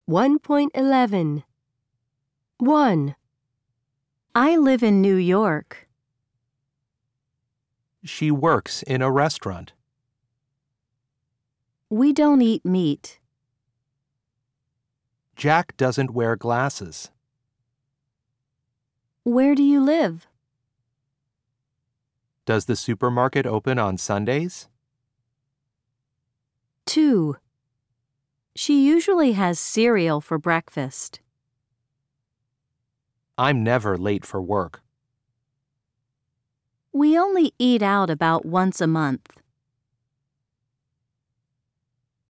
1.11. 1. I live in New York. She works in a restaurant. We don't eat meat. Jack doesn't wear glasses. Where do you live? Does the supermarket open on Sundays? 2. She usually has cereal for breakfast. I'm never late for work. We only eat out about once a month.